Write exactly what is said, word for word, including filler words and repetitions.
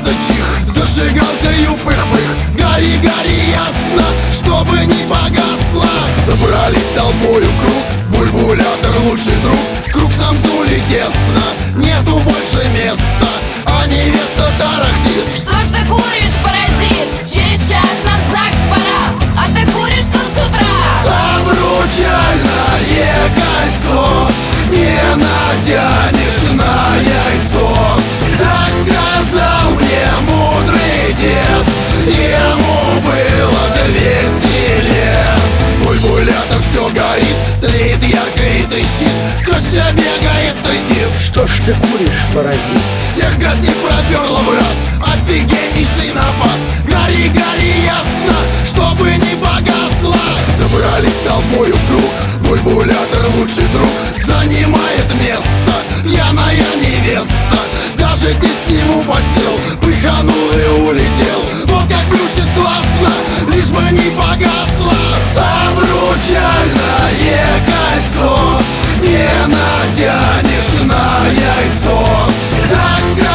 раздался чих, зажигалкою пых-пых. Гори, гори ясно, чтобы не погасла. Собрались толпою в круг, бульбулятор лучший друг. Круг замкнули тесно, нету больше места, а невеста тарахтит. Что ж ты куришь, паразит? Через час нам в ЗАГС пора, а ты куришь тут с утра. Обручальное кольцо не натянешь на яйцо. Так сказал мне мудрый дед, ему было двести лет. Бульбулятор все горит, тлеет ярко и трещит. Теща бегает, трындит. Что ж ты куришь, паразит? Всех гостей проперло в раз, офигеннейший напас. Гори, гори ясно, чтобы не погасла. Собрались толпою в круг, бульбулятор лучший друг. Занимает место пьяная невеста. Даже тесть к нему подсел, пыханул и улетел. Вот как плющит классно, лишь бы не погасла. Обручальное кольцо не натянешь на яйцо. Так сказал